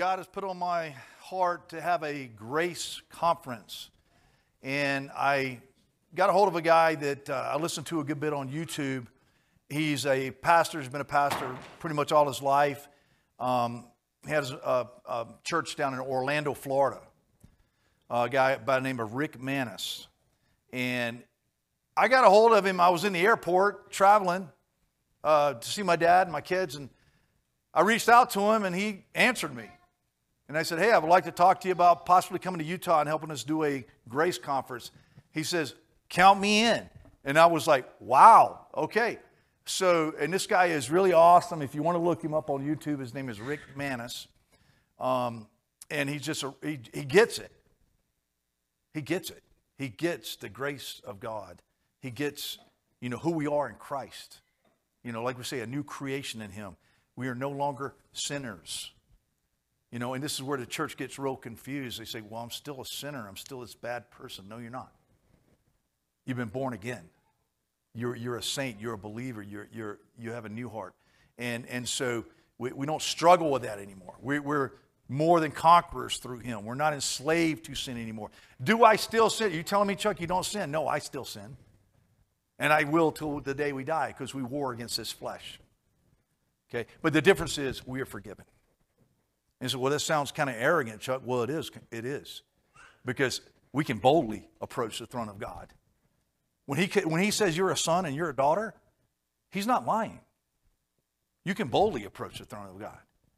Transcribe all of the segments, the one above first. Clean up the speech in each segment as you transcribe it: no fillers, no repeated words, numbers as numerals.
God has put on my heart to have a grace conference. And I got a hold of a guy that I listened to a good bit on YouTube. He's a pastor. He's been a pastor pretty much all his life. He has a church down in Orlando, Florida. A guy by the name of Rick Manis. And I got a hold of him. I was in the airport traveling to see my dad and my kids. And I reached out to him and he answered me. And I said, hey, I would like to talk to you about possibly coming to Utah and helping us do a grace conference. He says, count me in. And I was like, wow, okay. So, and this guy is really awesome. If you want to look him up on YouTube, his name is Rick Manis. And he's just, he gets it. He gets it. He gets the grace of God. He gets, who we are in Christ. Like we say, a new creation in Him. We are no longer sinners. And this is where the church gets real confused. They say, well, I'm still a sinner. I'm still this bad person. No, you're not. You've been born again. You're a saint. You're a believer. You have a new heart. And so we don't struggle with that anymore. We're more than conquerors through Him. We're not enslaved to sin anymore. Do I still sin? Are you telling me, Chuck, you don't sin? No, I still sin. And I will till the day we die because we war against this flesh. Okay? But the difference is we are forgiven. And so, well, that sounds kind of arrogant, Chuck. Well, it is. It is. Because we can boldly approach the throne of God. When he says you're a son and you're a daughter, He's not lying. You can boldly approach the throne of God.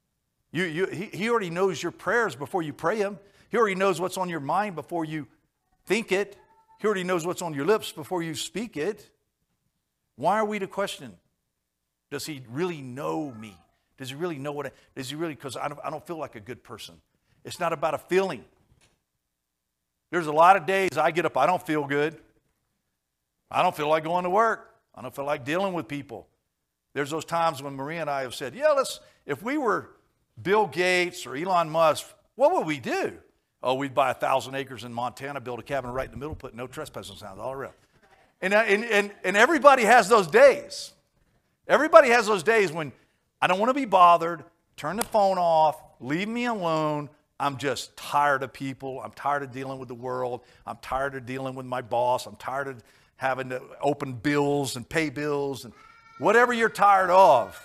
He already knows your prayers before you pray them. He already knows what's on your mind before you think it. He already knows what's on your lips before you speak it. Why are we to question? Does He really know me? Does He really know does He really, because I don't feel like a good person. It's not about a feeling. There's a lot of days I get up, I don't feel good. I don't feel like going to work. I don't feel like dealing with people. There's those times when Maria and I have said, if we were Bill Gates or Elon Musk, what would we do? Oh, we'd buy 1,000 acres in Montana, build a cabin right in the middle, put no trespassing signs all around. And everybody has those days. Everybody has those days when I don't want to be bothered, turn the phone off, leave me alone. I'm just tired of people. I'm tired of dealing with the world. I'm tired of dealing with my boss. I'm tired of having to open bills and pay bills and whatever you're tired of,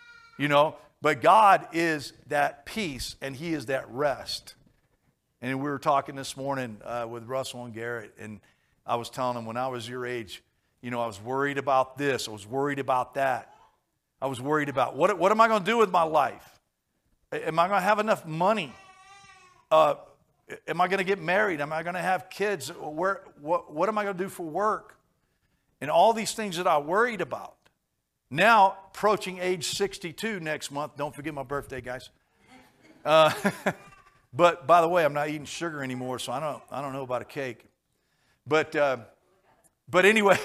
But God is that peace and He is that rest. And we were talking this morning with Russell and Garrett, and I was telling them when I was your age, I was worried about this. I was worried about that. I was worried about what am I going to do with my life? Am I going to have enough money? Am I going to get married? Am I going to have kids? What am I going to do for work? And all these things that I worried about. Now, approaching age 62 next month. Don't forget my birthday, guys. But by the way, I'm not eating sugar anymore, so I don't know about a cake. But anyway,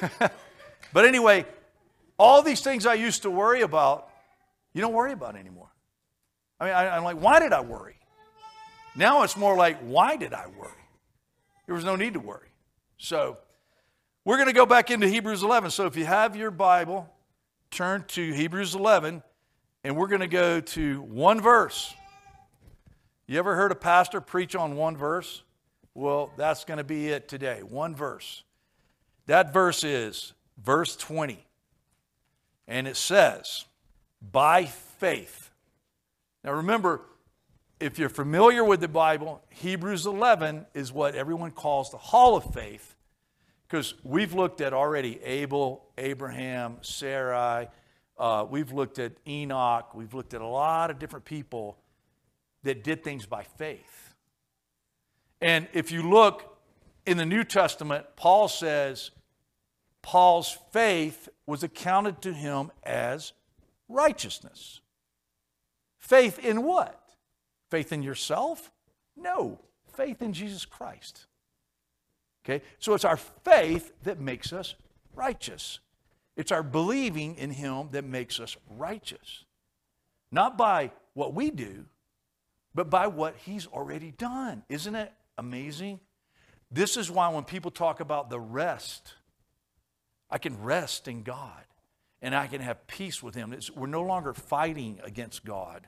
all these things I used to worry about, you don't worry about anymore. I mean, I'm like, why did I worry? Now it's more like, why did I worry? There was no need to worry. So we're going to go back into Hebrews 11. So if you have your Bible, turn to Hebrews 11, and we're going to go to one verse. You ever heard a pastor preach on one verse? Well, that's going to be it today. One verse. That verse is verse 20. And it says, by faith. Now remember, if you're familiar with the Bible, Hebrews 11 is what everyone calls the Hall of Faith. Because we've looked at already Abel, Abraham, Sarai. We've looked at Enoch. We've looked at a lot of different people that did things by faith. And if you look in the New Testament, Paul says Paul's faith was accounted to him as righteousness. Faith in what? Faith in yourself? No. Faith in Jesus Christ. Okay? So it's our faith that makes us righteous. It's our believing in Him that makes us righteous. Not by what we do, but by what He's already done. Isn't it amazing? This is why when people talk about the rest, I can rest in God and I can have peace with Him. We're no longer fighting against God.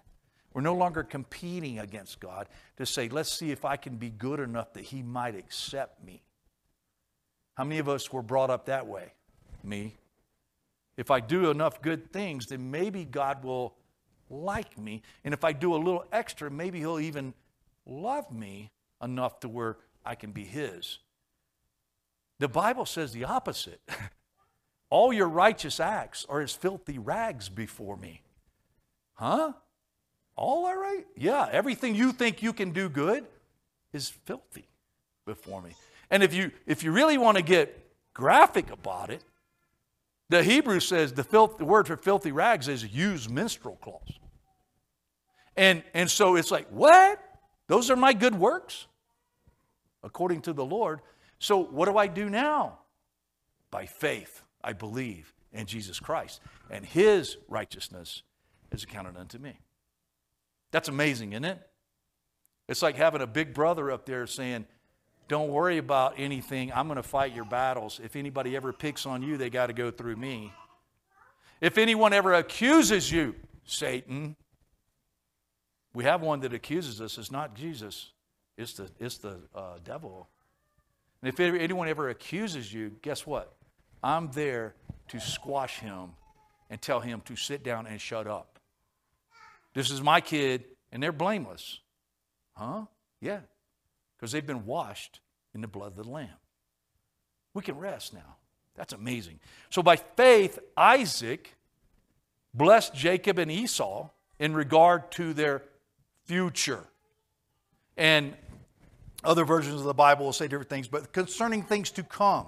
We're no longer competing against God to say, let's see if I can be good enough that He might accept me. How many of us were brought up that way? Me. If I do enough good things, then maybe God will like me. And if I do a little extra, maybe He'll even love me enough to where I can be His. The Bible says the opposite. All your righteous acts are as filthy rags before me. Huh? All right? Yeah, everything you think you can do good is filthy before me. And if you really want to get graphic about it, the Hebrew says the word for filthy rags is used minstrel cloths. And so it's like, what? Those are my good works? According to the Lord. So what do I do now? By faith, I believe in Jesus Christ. And His righteousness is accounted unto me. That's amazing, isn't it? It's like having a big brother up there saying, don't worry about anything. I'm going to fight your battles. If anybody ever picks on you, they got to go through me. If anyone ever accuses you, Satan, we have one that accuses us. It's not Jesus. It's the devil. And if anyone ever accuses you, guess what? I'm there to squash him and tell him to sit down and shut up. This is my kid, and they're blameless. Huh? Yeah. Because they've been washed in the blood of the Lamb. We can rest now. That's amazing. So by faith, Isaac blessed Jacob and Esau in regard to their future. And other versions of the Bible will say different things, but concerning things to come.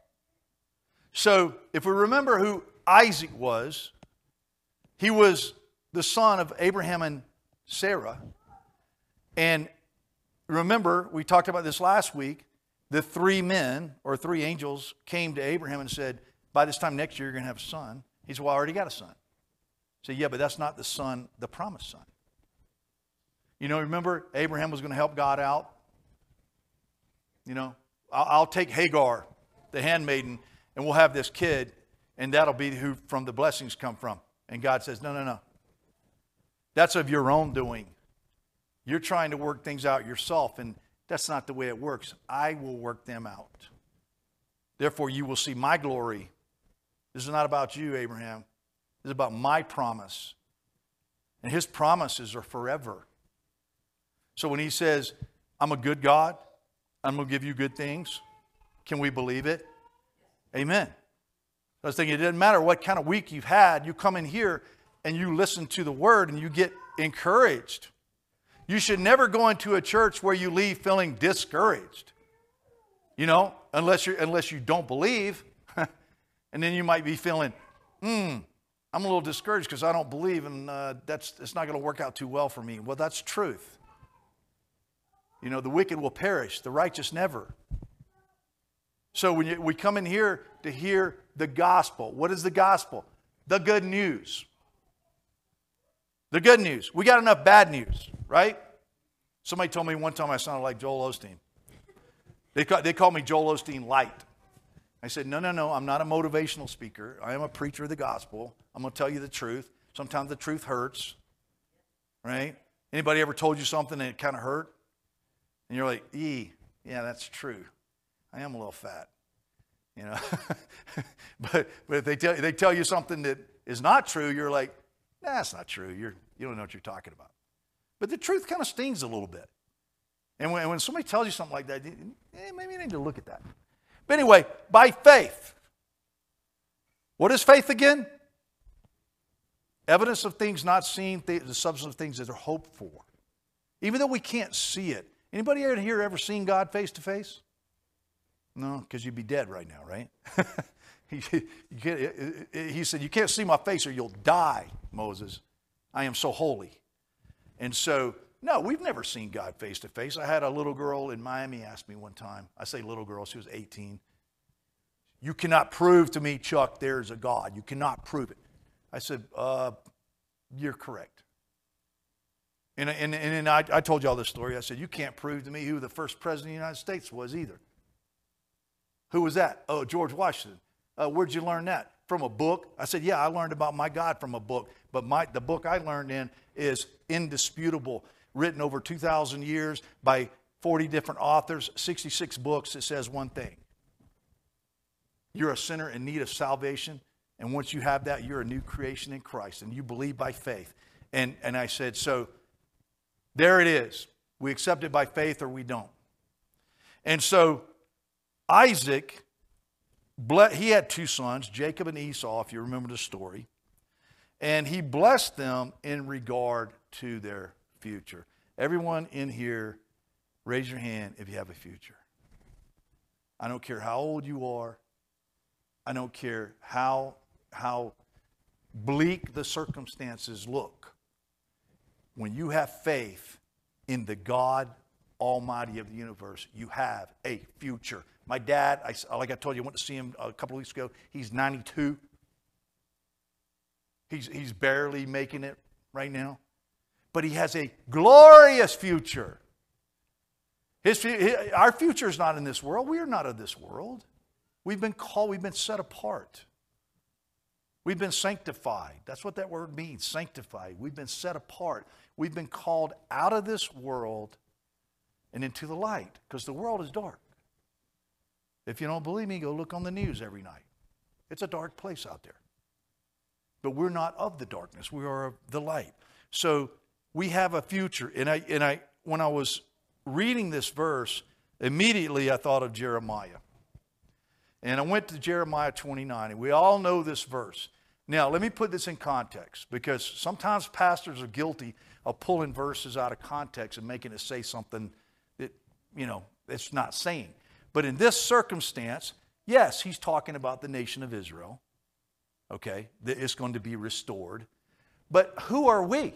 So if we remember who Isaac was, he was the son of Abraham and Sarah. And remember, we talked about this last week, the three men or three angels came to Abraham and said, by this time next year you're going to have a son. He said, well, I already got a son. He said, yeah, but that's not the son, the promised son. You know, remember Abraham was going to help God out? You know, I'll take Hagar, the handmaiden, and we'll have this kid, and that'll be who from the blessings come from. And God says, no, no, no. That's of your own doing. You're trying to work things out yourself, and that's not the way it works. I will work them out. Therefore, you will see my glory. This is not about you, Abraham. This is about my promise. And His promises are forever. So when He says, I'm a good God, I'm going to give you good things, can we believe it? Amen. I was thinking, it doesn't matter what kind of week you've had, you come in here and you listen to the Word and you get encouraged. You should never go into a church where you leave feeling discouraged. You know, unless you don't believe. And then you might be feeling, I'm a little discouraged because I don't believe, and it's not going to work out too well for me. Well, that's truth. You know, the wicked will perish, the righteous never. So when we come in here to hear the gospel, what is the gospel? The good news. The good news. We got enough bad news, right? Somebody told me one time I sounded like Joel Osteen. They called me Joel Osteen light. I said, no, I'm not a motivational speaker. I am a preacher of the gospel. I'm going to tell you the truth. Sometimes the truth hurts, right? Anybody ever told you something and it kind of hurt? And you're like, yeah, that's true. I am a little fat, you know. but if they tell you something that is not true, you're like, nah, that's not true. You don't know what you're talking about. But the truth kind of stings a little bit. And when somebody tells you something like that, maybe you need to look at that. But anyway, by faith. What is faith again? Evidence of things not seen, the substance of things that are hoped for. Even though we can't see it. Anybody here ever seen God face to face? No, because you'd be dead right now, right? He said, you can't see my face or you'll die, Moses. I am so holy. And so, no, we've never seen God face to face. I had a little girl in Miami ask me one time. I say little girl, she was 18. You cannot prove to me, Chuck, there's a God. You cannot prove it. I said, you're correct. And I told you all this story. I said, you can't prove to me who the first president of the United States was either. Who was that? Oh, George Washington. Where'd you learn that? From a book? I said, yeah, I learned about my God from a book. But the book I learned in is indisputable, written over 2,000 years by 40 different authors, 66 books. It says one thing. You're a sinner in need of salvation. And once you have that, you're a new creation in Christ. And you believe by faith. And I said, so there it is. We accept it by faith or we don't. And so Isaac, he had 2 sons, Jacob and Esau, if you remember the story. And he blessed them in regard to their future. Everyone in here, raise your hand if you have a future. I don't care how old you are. I don't care how bleak the circumstances look. When you have faith in the God Almighty of the universe, you have a future. My dad, like I told you, I went to see him a couple of weeks ago. He's 92. He's barely making it right now. But he has a glorious future. Our future is not in this world. We are not of this world. We've been called, we've been set apart. We've been sanctified. That's what that word means, sanctified. We've been set apart. We've been called out of this world and into the light, because the world is dark. If you don't believe me, go look on the news every night. It's a dark place out there. But we're not of the darkness. We are of the light. So we have a future. And when I was reading this verse, immediately I thought of Jeremiah. And I went to Jeremiah 29, and we all know this verse. Now, let me put this in context, because sometimes pastors are guilty of pulling verses out of context and making it say something that, it's not saying. But in this circumstance, yes, he's talking about the nation of Israel, okay, that is going to be restored. But who are we?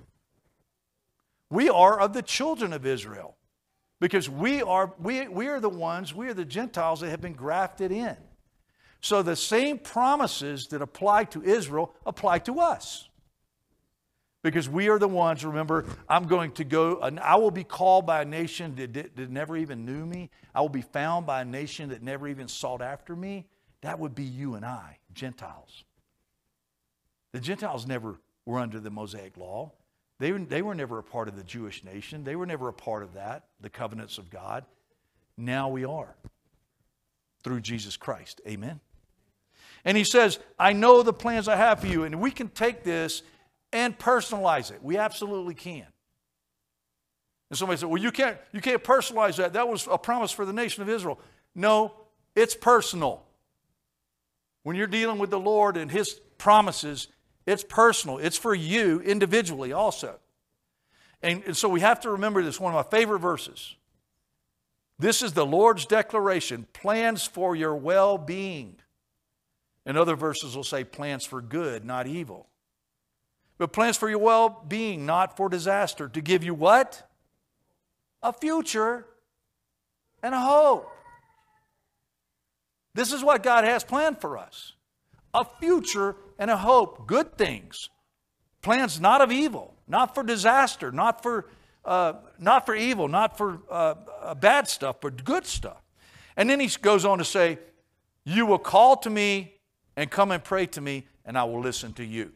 We are of the children of Israel. Because we are the Gentiles that have been grafted in. So the same promises that apply to Israel apply to us. Because we are the ones, remember, I'm going to go, and I will be called by a nation that never even knew me. I will be found by a nation that never even sought after me. That would be you and I, Gentiles. The Gentiles never were under the Mosaic law. They were never a part of the Jewish nation. They were never a part of that, the covenants of God. Now we are, through Jesus Christ. Amen. And he says, I know the plans I have for you. And we can take this and personalize it. We absolutely can. And somebody said, well, you can't personalize that. That was a promise for the nation of Israel. No, it's personal. When you're dealing with the Lord and His promises, it's personal. It's for you individually also. And so we have to remember this, one of my favorite verses. This is the Lord's declaration, plans for your well-being. And other verses will say plans for good, not evil. But plans for your well-being, not for disaster. To give you what? A future and a hope. This is what God has planned for us. A future and a hope. Good things. Plans not of evil, not for disaster, not for evil, not for bad stuff, but good stuff. And then he goes on to say, you will call to me and come and pray to me, and I will listen to you.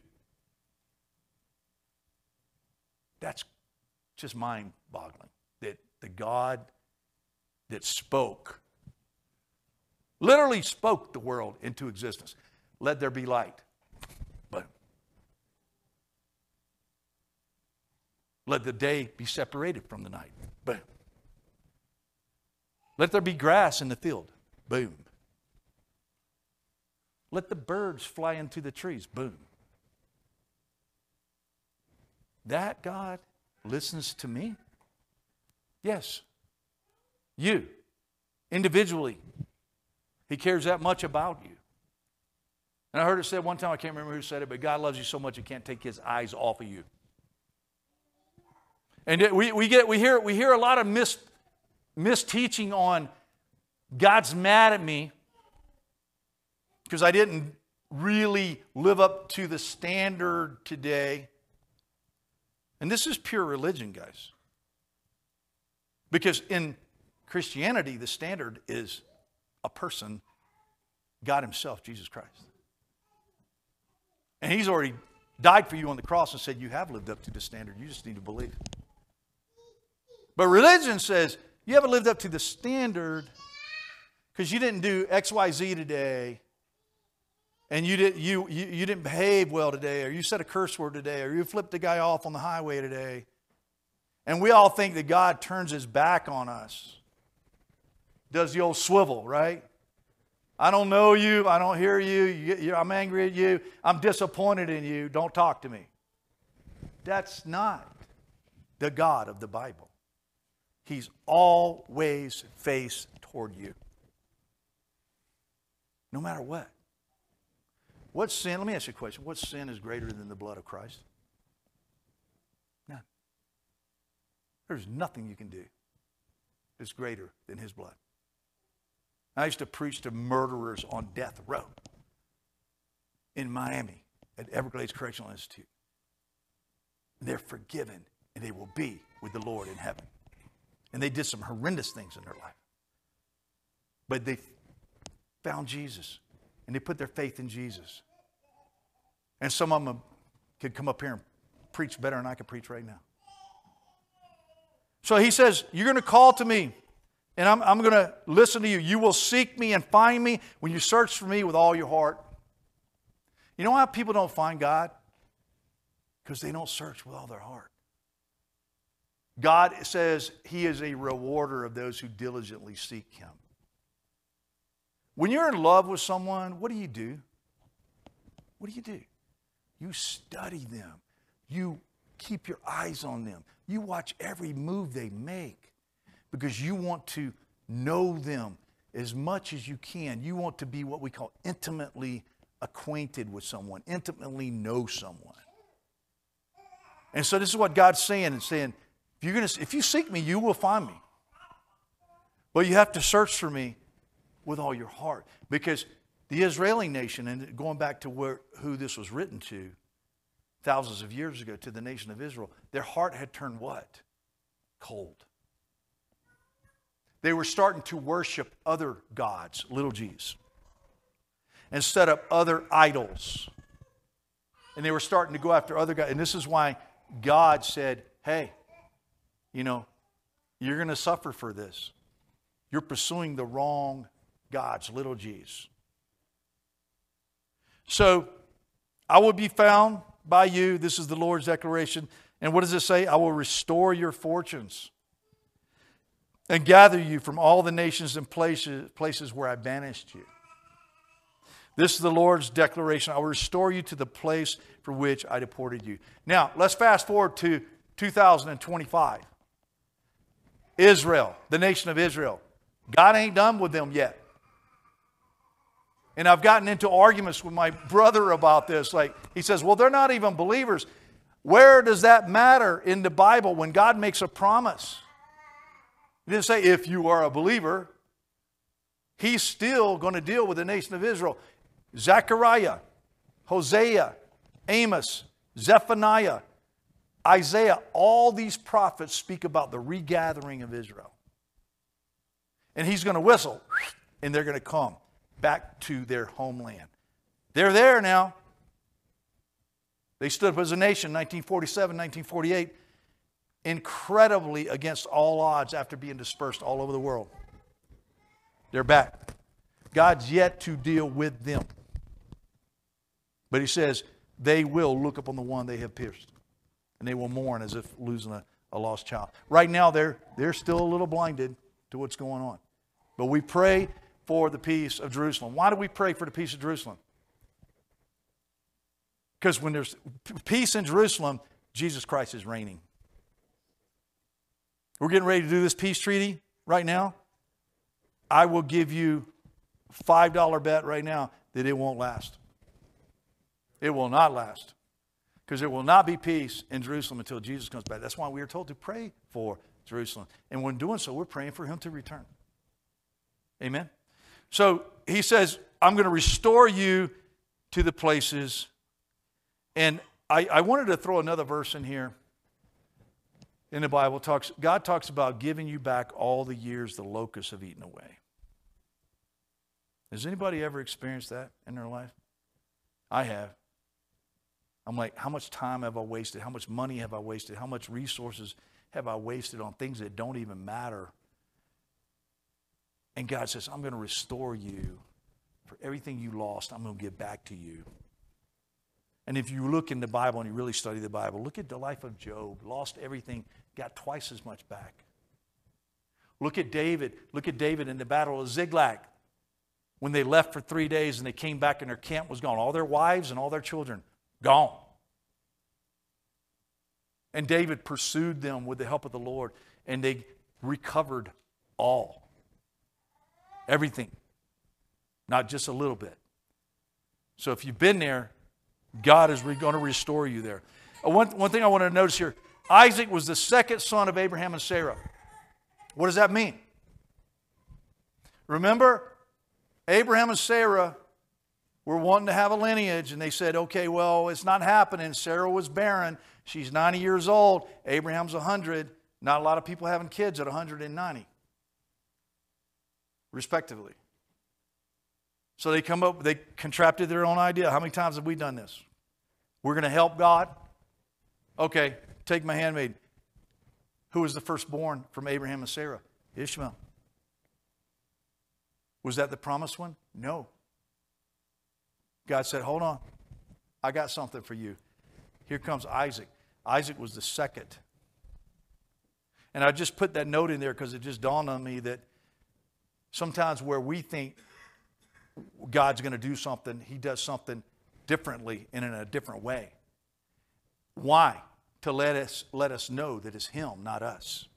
That's just mind-boggling. That the God that spoke, literally spoke the world into existence. Let there be light. But let the day be separated from the night. Boom. Let there be grass in the field. Boom. Let the birds fly into the trees. Boom. That God listens to me? Yes. You, individually. He cares that much about you. And I heard it said one time, I can't remember who said it, but God loves you so much He can't take His eyes off of you. And we hear a lot of misteaching on God's mad at me because I didn't really live up to the standard today. And this is pure religion, guys. Because in Christianity, the standard is a person, God Himself, Jesus Christ. And He's already died for you on the cross and said, you have lived up to the standard. You just need to believe. But religion says, you haven't lived up to the standard because you didn't do X, Y, Z today, and you didn't behave well today, or you said a curse word today, or you flipped a guy off on the highway today. And we all think that God turns his back on us. Does the old swivel, right? I don't know you. I don't hear you. I'm angry at you. I'm disappointed in you. Don't talk to me. That's not the God of the Bible. He's always faced toward you. No matter what. What sin, let me ask you a question. What sin is greater than the blood of Christ? None. There's nothing you can do that's greater than his blood. I used to preach to murderers on death row in Miami at Everglades Correctional Institute. They're forgiven and they will be with the Lord in heaven. And they did some horrendous things in their life. But they found Jesus and they put their faith in Jesus. And some of them could come up here and preach better than I could preach right now. So he says, you're going to call to me, and I'm going to listen to you. You will seek me and find me when you search for me with all your heart. You know why people don't find God? Because they don't search with all their heart. God says he is a rewarder of those who diligently seek him. When you're in love with someone, what do you do? What do you do? You study them. You keep your eyes on them. You watch every move they make because you want to know them as much as you can. You want to be what we call intimately acquainted with someone, intimately know someone. And so this is what God's saying, and saying, if you seek me, you will find me. But you have to search for me with all your heart. Because the Israeli nation, and going back to who this was written to, thousands of years ago, to the nation of Israel, their heart had turned what? Cold. They were starting to worship other gods, little g's, and set up other idols. And they were starting to go after other gods. And this is why God said, hey, you're going to suffer for this. You're pursuing the wrong gods, little g's. So, I will be found by you. This is the Lord's declaration. And what does it say? I will restore your fortunes and gather you from all the nations and places where I banished you. This is the Lord's declaration. I will restore you to the place for which I deported you. Now, let's fast forward to 2025. Israel, the nation of Israel. God ain't done with them yet. And I've gotten into arguments with my brother about this. Like, he says, well, they're not even believers. Where does that matter in the Bible when God makes a promise? He didn't say, if you are a believer. He's still going to deal with the nation of Israel. Zechariah, Hosea, Amos, Zephaniah, Isaiah, all these prophets speak about the regathering of Israel. And he's going to whistle, and they're going to come back to their homeland. They're there now. They stood up as a nation in 1947, 1948, incredibly against all odds after being dispersed all over the world. They're back. God's yet to deal with them. But he says, they will look upon the one they have pierced. And they will mourn as if losing a lost child. Right now, they're still a little blinded to what's going on. But we pray for the peace of Jerusalem. Why do we pray for the peace of Jerusalem? Because when there's peace in Jerusalem, Jesus Christ is reigning. We're getting ready to do this peace treaty right now. I will give you a $5 bet right now that it won't last. It will not last. Because there will not be peace in Jerusalem until Jesus comes back. That's why we are told to pray for Jerusalem. And when doing so, we're praying for him to return. Amen? So he says, I'm going to restore you to the places. And I wanted to throw another verse in here. In the Bible, God talks about giving you back all the years the locusts have eaten away. Has anybody ever experienced that in their life? I have. I'm like, how much time have I wasted? How much money have I wasted? How much resources have I wasted on things that don't even matter? And God says, I'm going to restore you. For everything you lost, I'm going to give back to you. And if you look in the Bible and you really study the Bible, look at the life of Job. Lost everything, got twice as much back. Look at David. Look at David in the battle of Ziklag. When they left for 3 days and they came back and their camp was gone. All their wives and all their children, gone. And David pursued them with the help of the Lord. And they recovered all. Everything. Not just a little bit. So if you've been there, God is going to restore you there. One thing I want to notice here. Isaac was the second son of Abraham and Sarah. What does that mean? Remember, Abraham and Sarah were wanting to have a lineage, and they said, okay, well, it's not happening. Sarah was barren. She's 90 years old. Abraham's 100. Not a lot of people having kids at 190, respectively. So they contracted their own idea. How many times have we done this? We're going to help God. Okay, take my handmaid. Who was the firstborn from Abraham and Sarah? Ishmael. Was that the promised one? No. God said, hold on. I got something for you. Here comes Isaac. Isaac was the second. And I just put that note in there because it just dawned on me that sometimes where we think God's going to do something, He does something differently and in a different way. Why? To let us know that it's Him, not us.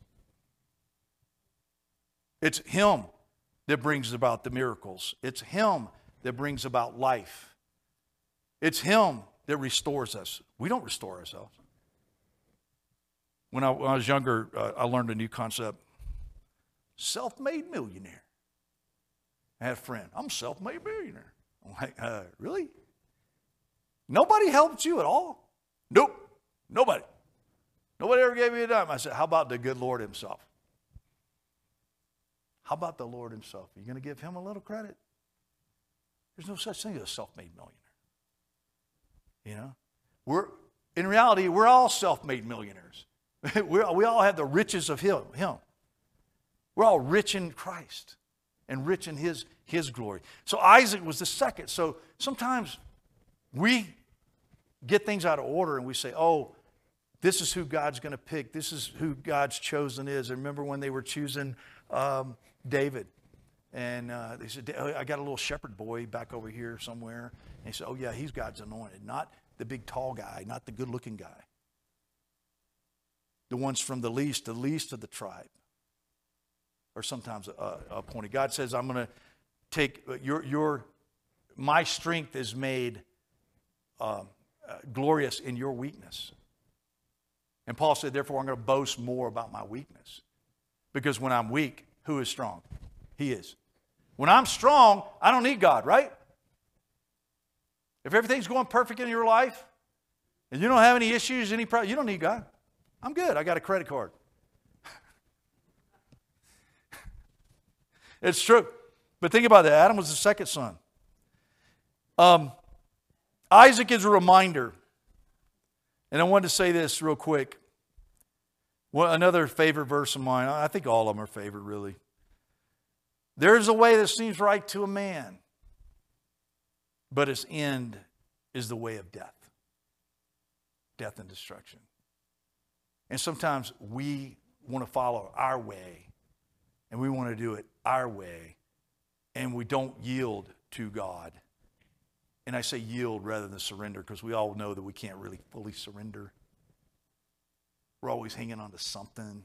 It's Him that brings about the miracles. It's Him that brings about life. It's Him that restores us. We don't restore ourselves. When I was younger, I learned a new concept. Self-made millionaire. I had a friend. I'm a self-made millionaire. I'm like, really? Nobody helped you at all? Nope. Nobody. Nobody ever gave me a dime. I said, how about the good Lord Himself? How about the Lord Himself? Are you going to give Him a little credit? There's no such thing as a self-made millionaire. You know? In reality, we're all self-made millionaires. we all have the riches of Him. We're all rich in Christ and rich in His glory. So Isaac was the second. So sometimes we get things out of order and we say, oh, this is who God's going to pick. This is who God's chosen is. And remember when they were choosing David. And they said, I got a little shepherd boy back over here somewhere. And he said, oh yeah, he's God's anointed. Not the big tall guy, not the good looking guy. The ones from the least of the tribe are sometimes appointed. God says, I'm going to take my strength is made glorious in your weakness. And Paul said, therefore, I'm going to boast more about my weakness. Because when I'm weak, who is strong? He is. When I'm strong, I don't need God, right? If everything's going perfect in your life, and you don't have any issues, any problems, you don't need God. I'm good. I got a credit card. It's true. But think about that. Adam was the second son. Isaac is a reminder. And I wanted to say this real quick. Well, another favorite verse of mine. I think all of them are favorite, really. There is a way that seems right to a man, but its end is the way of death. Death and destruction. And sometimes we want to follow our way, and we want to do it our way, and we don't yield to God. And I say yield rather than surrender because we all know that we can't really fully surrender. We're always hanging on to something.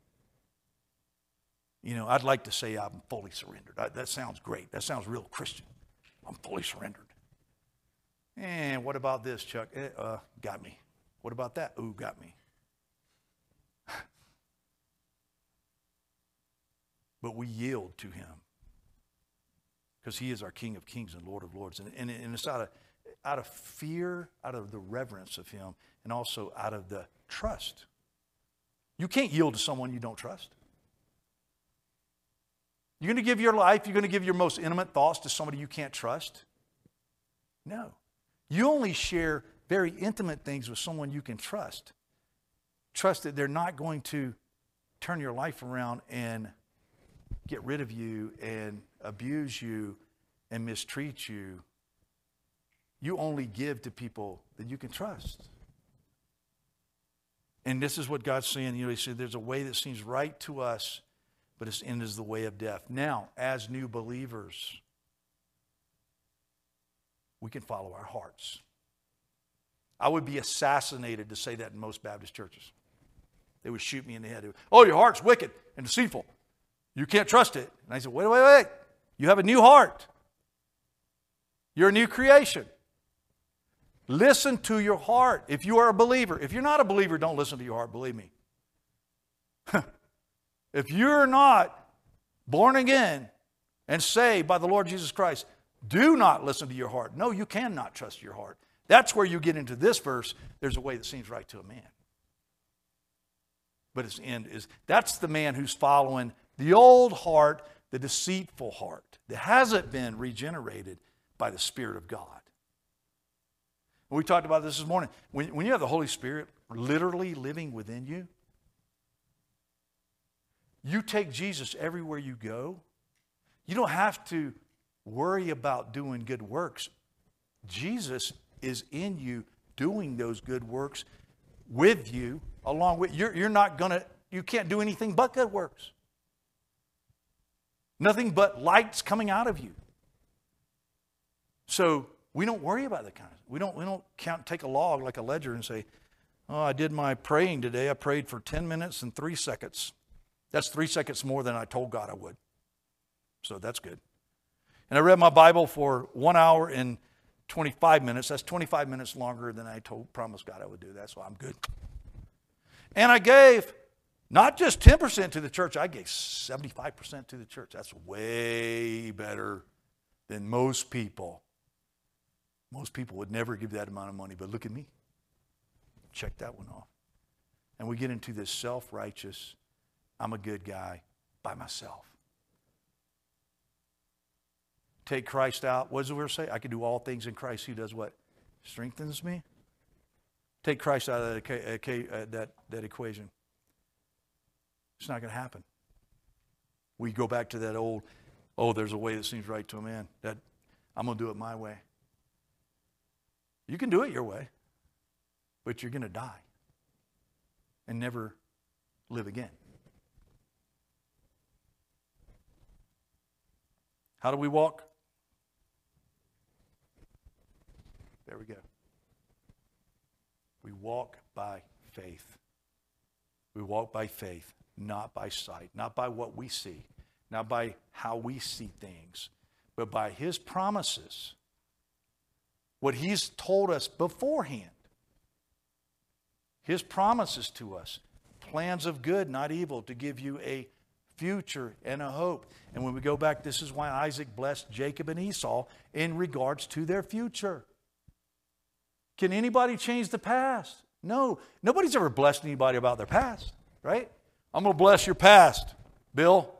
You know, I'd like to say I'm fully surrendered. That sounds great. That sounds real Christian. I'm fully surrendered. And what about this, Chuck? Got me. What about that? Ooh, got me. But we yield to Him because He is our King of Kings and Lord of Lords. And it's out of fear, out of the reverence of Him, and also out of the trust. You can't yield to someone you don't trust. You're going to give your life, you're going to give your most intimate thoughts to somebody you can't trust? No. You only share very intimate things with someone you can trust. Trust that they're not going to turn your life around and get rid of you and abuse you and mistreat you. You only give to people that you can trust. And this is what God's saying. He said, there's a way that seems right to us, but its end is the way of death. Now, as new believers, we can follow our hearts. I would be assassinated to say that in most Baptist churches. They would shoot me in the head. Oh, your heart's wicked and deceitful. You can't trust it. And I said, wait. You have a new heart. You're a new creation. Listen to your heart if you are a believer. If you're not a believer, don't listen to your heart, believe me. If you're not born again and saved by the Lord Jesus Christ, do not listen to your heart. No, you cannot trust your heart. That's where you get into this verse. There's a way that seems right to a man. But its end is, that's the man who's following the old heart, the deceitful heart that hasn't been regenerated by the Spirit of God. We talked about this morning. When you have the Holy Spirit literally living within you, you take Jesus everywhere you go. You don't have to worry about doing good works. Jesus is in you doing those good works with you, along with you can't do anything but good works. Nothing but light's coming out of you. So we don't worry about that kind of. We don't take a log like a ledger and say, oh, I did my praying today. I prayed for 10 minutes and 3 seconds. That's 3 seconds more than I told God I would. So that's good. And I read my Bible for 1 hour and 25 minutes. That's 25 minutes longer than I promised God I would do. That's why I'm good. And I gave not just 10% to the church. I gave 75% to the church. That's way better than most people. Most people would never give that amount of money, but look at me. Check that one off. And we get into this self-righteous, I'm a good guy by myself. Take Christ out. What does the word say? I can do all things in Christ who does what? Strengthens me. Take Christ out of that equation. It's not going to happen. We go back to that old, there's a way that seems right to a man. That I'm going to do it my way. You can do it your way, but you're going to die and never live again. How do we walk? There we go. We walk by faith. We walk by faith, not by sight, not by what we see, not by how we see things, but by His promises. What He's told us beforehand. His promises to us. Plans of good, not evil, to give you a future and a hope. And when we go back, this is why Isaac blessed Jacob and Esau in regards to their future. Can anybody change the past? No. Nobody's ever blessed anybody about their past, right? I'm going to bless your past, Bill.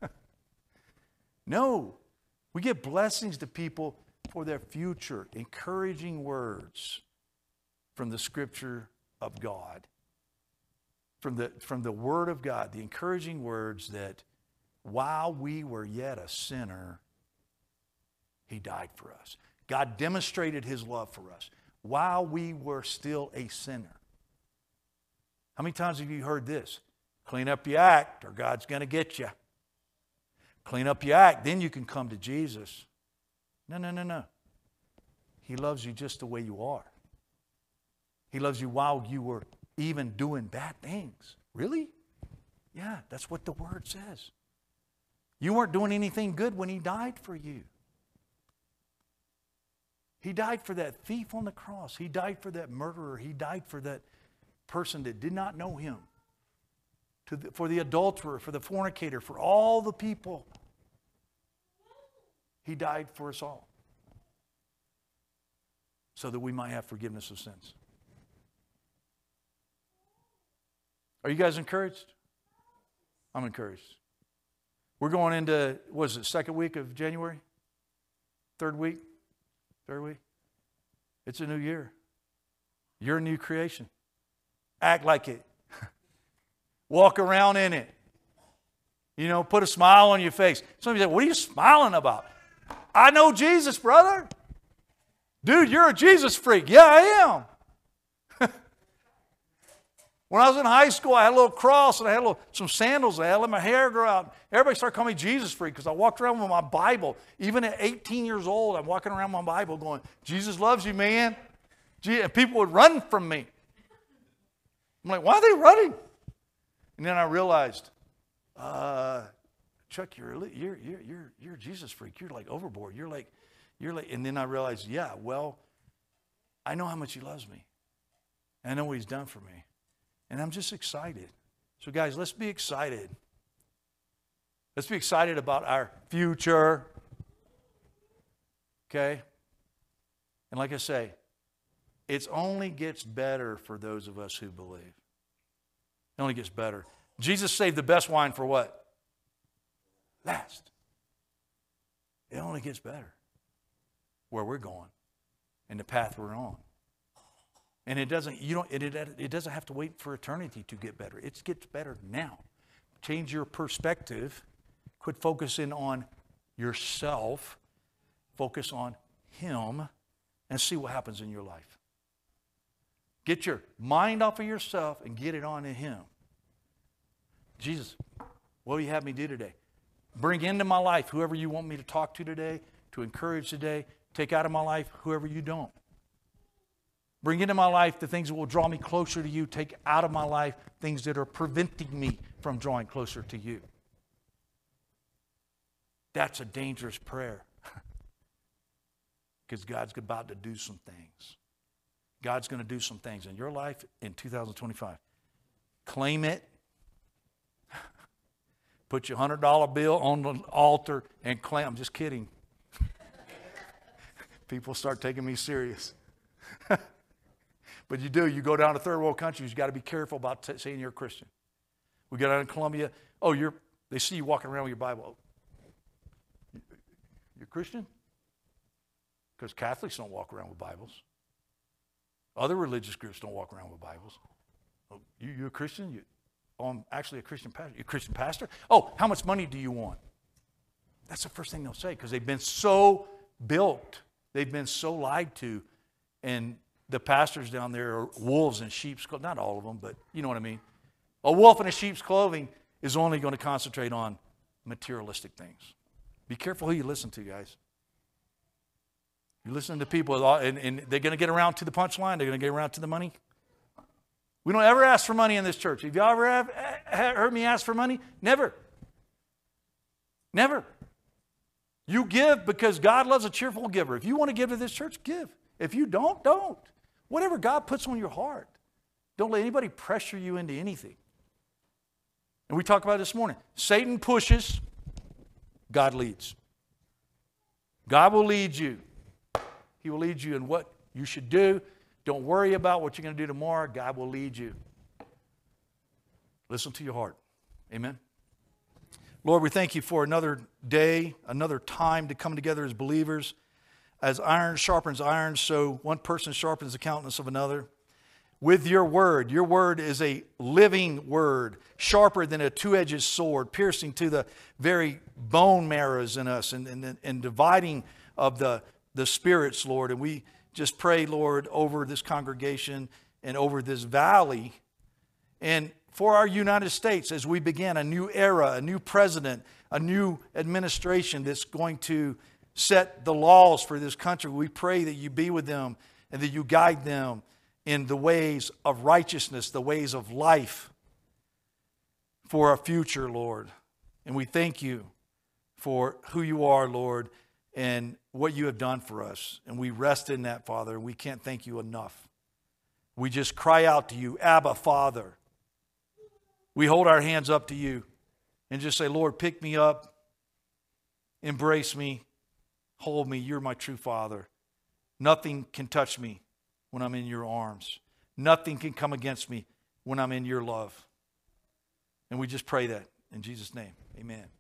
No. We give blessings to people for their future, encouraging words from the Scripture of God, from the Word of God, the encouraging words that while we were yet a sinner, He died for us. God demonstrated His love for us while we were still a sinner. How many times have you heard this? Clean up your act or God's going to get you. Clean up your act, then you can come to Jesus. No. He loves you just the way you are. He loves you while you were even doing bad things. Really? Yeah, that's what the Word says. You weren't doing anything good when He died for you. He died for that thief on the cross. He died for that murderer. He died for that person that did not know Him. For the adulterer, for the fornicator, for all the people. He died for us all. So that we might have forgiveness of sins. Are you guys encouraged? I'm encouraged. We're going into, what is it, second week of January? Third week? It's a new year. You're a new creation. Act like it. Walk around in it. You know, put a smile on your face. Somebody say, what are you smiling about? I know Jesus, brother. Dude, you're a Jesus freak. Yeah, I am. When I was in high school, I had a little cross and I had some sandals. I let my hair grow out. Everybody started calling me Jesus freak because I walked around with my Bible. Even at 18 years old, I'm walking around with my Bible going, Jesus loves you, man. And people would run from me. I'm like, why are they running? And then I realized, Chuck, you're a Jesus freak. You're like overboard. You're like, and then I realized, yeah, well, I know how much he loves me. And I know what he's done for me. And I'm just excited. So guys, let's be excited. Let's be excited about our future. Okay? And like I say, it only gets better for those of us who believe. It only gets better. Jesus saved the best wine for what? Last. It only gets better where we're going and the path we're on. And it doesn't have to wait for eternity to get better. It gets better now. Change your perspective. Quit focusing on yourself. Focus on Him and see what happens in your life. Get your mind off of yourself and get it on to Him. Jesus, what will you have me do today? Bring into my life whoever you want me to talk to today, to encourage today. Take out of my life whoever you don't. Bring into my life the things that will draw me closer to you. Take out of my life things that are preventing me from drawing closer to you. That's a dangerous prayer. Because God's about to do some things. God's going to do some things in your life in 2025. Claim it. Put your $100 bill on the altar and claim. I'm just kidding. People start taking me serious. But you do. You go down to third world countries, you got to be careful about saying you're a Christian. We go down to Colombia. Oh, they see you walking around with your Bible. You're Christian? Because Catholics don't walk around with Bibles. Other religious groups don't walk around with Bibles. Oh, you're a Christian? I'm actually a Christian pastor. You're a Christian pastor? Oh, how much money do you want? That's the first thing they'll say because they've been so bilked. They've been so lied to. And the pastors down there are wolves in sheep's clothing. Not all of them, but you know what I mean. A wolf in a sheep's clothing is only going to concentrate on materialistic things. Be careful who you listen to, guys. You listen to people, and they're going to get around to the punchline. They're going to get around to the money. We don't ever ask for money in this church. Have y'all ever heard me ask for money? Never. Never. You give because God loves a cheerful giver. If you want to give to this church, give. If you don't, don't. Whatever God puts on your heart. Don't let anybody pressure you into anything. And we talked about it this morning. Satan pushes, God leads. God will lead you. He will lead you in what you should do. Don't worry about what you're going to do tomorrow. God will lead you. Listen to your heart. Amen. Lord, we thank you for another day, another time to come together as believers. As iron sharpens iron, so one person sharpens the countenance of another. With your word is a living word, sharper than a two-edged sword, piercing to the very bone marrows in us and dividing of the spirits, Lord. And we just pray, Lord, over this congregation and over this valley and for our United States as we begin a new era, a new president, a new administration that's going to set the laws for this country. We pray that you be with them and that you guide them in the ways of righteousness, the ways of life for our future, Lord. And we thank you for who you are, Lord, and what you have done for us. And we rest in that, Father, and we can't thank you enough. We just cry out to you, Abba, Father. We hold our hands up to you and just say, Lord, pick me up, embrace me, hold me. You're my true Father. Nothing can touch me when I'm in your arms. Nothing can come against me when I'm in your love. And we just pray that in Jesus' name. Amen.